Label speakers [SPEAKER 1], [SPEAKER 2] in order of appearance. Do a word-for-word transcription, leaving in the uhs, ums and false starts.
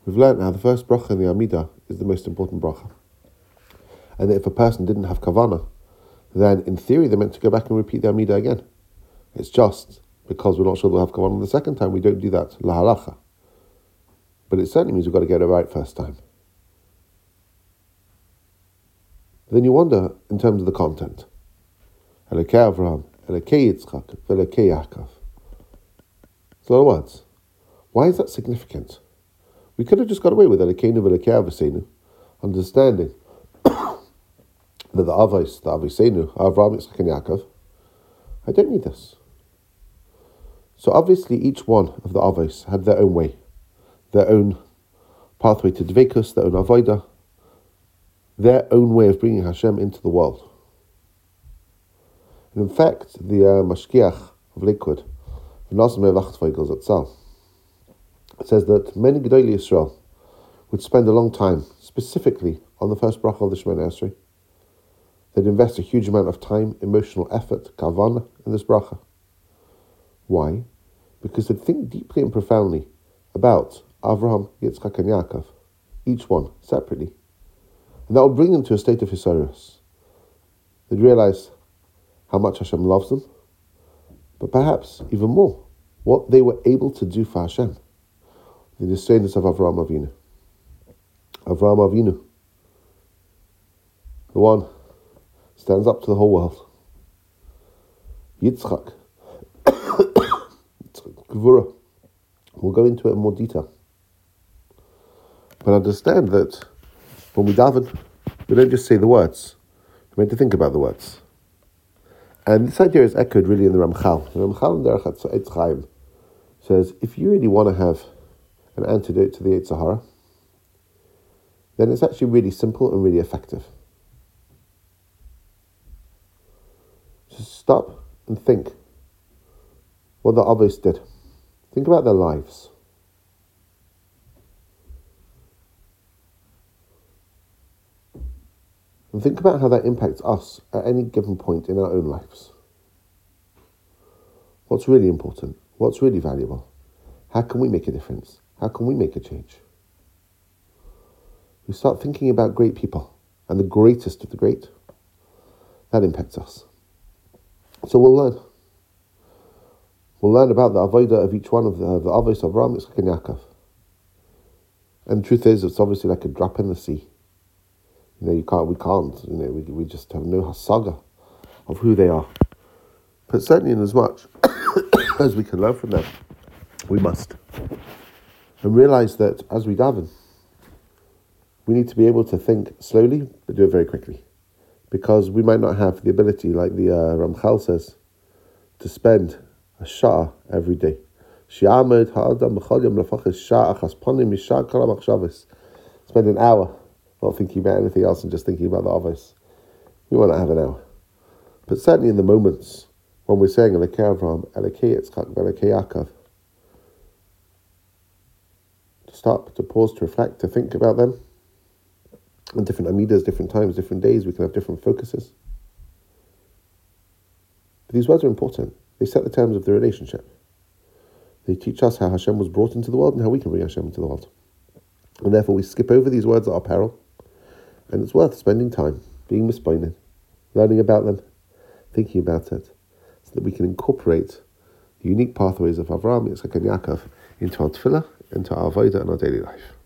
[SPEAKER 1] we've learned how the first bracha in the Amidah is the most important bracha. And that if a person didn't have kavanah, then in theory they're meant to go back and repeat the Amidah again. It's just because we're not sure they'll have kavanah the second time, we don't do that, la halacha. But it certainly means we've got to get it right first time. But then you wonder in terms of the content. Elokei Avraham, Elokei Yitzchak, Elokei Yaakov. It's a lot of words. Why is that significant? We could have just got away with Elokeinu v'Elokei Avosenu, understanding that the Avos, the Avosenu, Avraham, Yitzchak, and Yaakov. I don't need this. So obviously each one of the Avos had their own way, their own pathway to Dveikus, their own Avodah, their own way of bringing Hashem into the world. And in fact, the uh, Mashgiach of Likud, Menachem Wachtfeigel Zatzal, says that many Gedolei Yisrael would spend a long time, specifically on the first bracha of the Shemoneh Esrei. They'd invest a huge amount of time, emotional effort, kavanah, in this bracha. Why? Because they'd think deeply and profoundly about Avraham, Yitzchak, and Yaakov, each one separately. And that would bring them to a state of hisayrus. They'd realize how much Hashem loves them, but perhaps even more, what they were able to do for Hashem. The descendants of Avraham Avinu. Avraham Avinu, the one stands up to the whole world. Yitzchak, Gevurah. We'll go into it in more detail. But understand that when we daven, we don't just say the words. We're meant to think about the words. And this idea is echoed really in the Ramchal. The Ramchal in Derech Eitz Chaim says, if you really want to have an antidote to the Yetzer Hara, then it's actually really simple and really effective. Just stop and think what the Avos did. Think about their lives. And think about how that impacts us at any given point in our own lives. What's really important? What's really valuable? How can we make a difference? How can we make a change? We start thinking about great people, and the greatest of the great. That impacts us. So we'll learn. We'll learn about the avodah of each one of the, the avos of Avraham, Yitzchak, and Yaakov. And the truth is, it's obviously like a drop in the sea. You know, you can't, we can't, you know, we, we just have no hasaga of who they are. But certainly in as much as we can learn from them, we must. And realize that as we daven, we need to be able to think slowly, but do it very quickly. Because we might not have the ability, like the uh, Ramchal says, to spend a shah every day. Spend an hour not thinking about anything else and just thinking about the Avos. We want to have an hour. But certainly in the moments when we're saying Elokei Avraham, Elokei Yitzchak, Elokei Yaakov, to stop, to pause, to reflect, to think about them. And different amidas, different times, different days, we can have different focuses. But these words are important. They set the terms of the relationship. They teach us how Hashem was brought into the world and how we can bring Hashem into the world. And therefore we skip over these words at our peril. And it's worth spending time, being mispointed, learning about them, thinking about it, so that we can incorporate the unique pathways of Avraham, Yitzchak, and Yaakov into our tefillah, into our avodah, and our daily life.